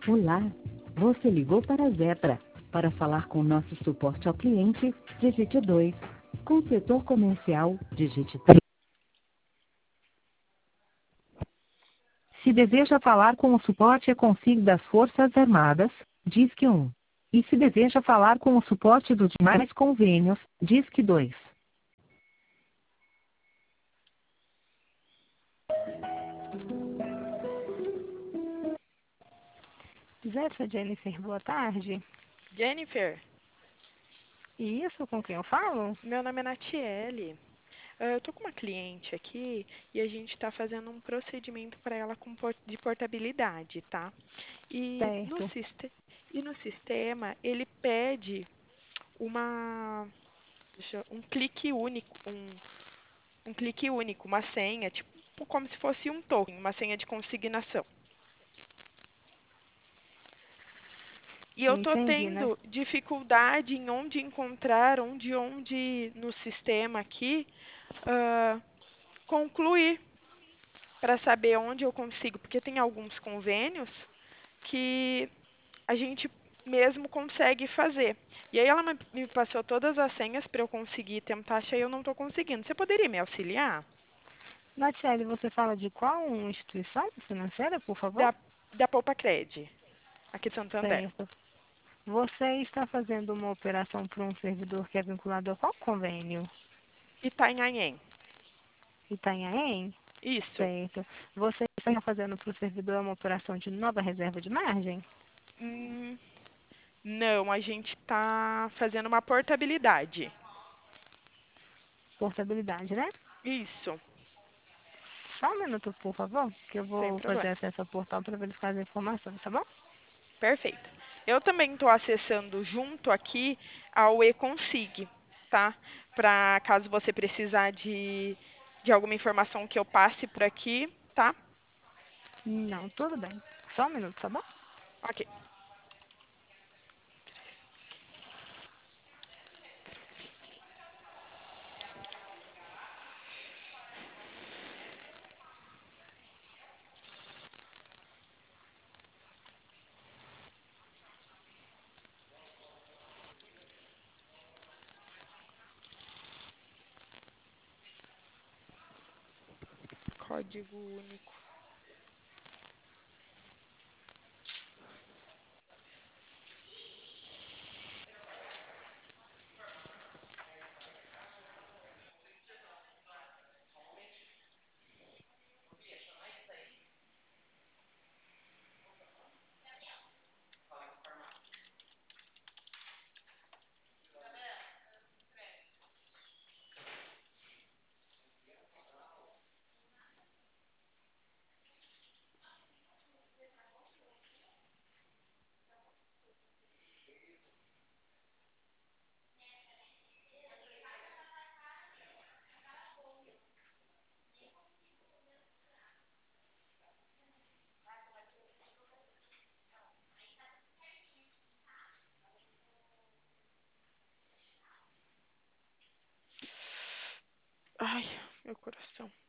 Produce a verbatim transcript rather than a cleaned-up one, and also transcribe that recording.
Olá, você ligou para a Zetra. Para falar com nosso suporte ao cliente, digite dois. Com o setor comercial, digite três. Se deseja falar com o suporte e config das Forças Armadas, disque um. E se deseja falar com o suporte dos demais convênios, disque dois. Zetra Jennifer, boa tarde. Jennifer, Isso, com quem eu falo? meu nome é Natiele. Ah, eu tô com uma cliente aqui e a gente está fazendo um procedimento para ela com por- de portabilidade, tá? E no, Certo. siste- e no sistema ele pede uma, deixa eu- um clique único, um, um clique único, uma senha, tipo como se fosse um token, uma senha de consignação. E eu tô Entendi, né? tendo dificuldade em onde encontrar, onde, onde no sistema aqui, ah, concluir para saber onde eu consigo, porque tem alguns convênios que a gente mesmo consegue fazer. E aí ela me me passou todas as senhas para eu conseguir tentar achar e eu não estou conseguindo. Você poderia me auxiliar? Natiele, você fala de qual instituição financeira, por favor? Da, da Poupa Cred, aqui de Santander. Certo. Você está fazendo uma operação para um servidor que é vinculado a qual convênio? Itanhaém. Itanhaém? Isso. Certo. Você está fazendo para o servidor uma operação de nova reserva de margem? Hum, não, a gente está fazendo uma portabilidade. Portabilidade, né? Isso, Só um minuto, por favor, que eu sem vou fazer problema. acesso ao portal para verificar as informações, tá bom? Perfeito. Eu também estou acessando junto aqui ao eConsig, tá? Para caso você precisar de, de alguma informação que eu passe por aqui, tá? Não, tudo bem. Só um minuto, tá bom? Ok. Código único. Ai, meu coração.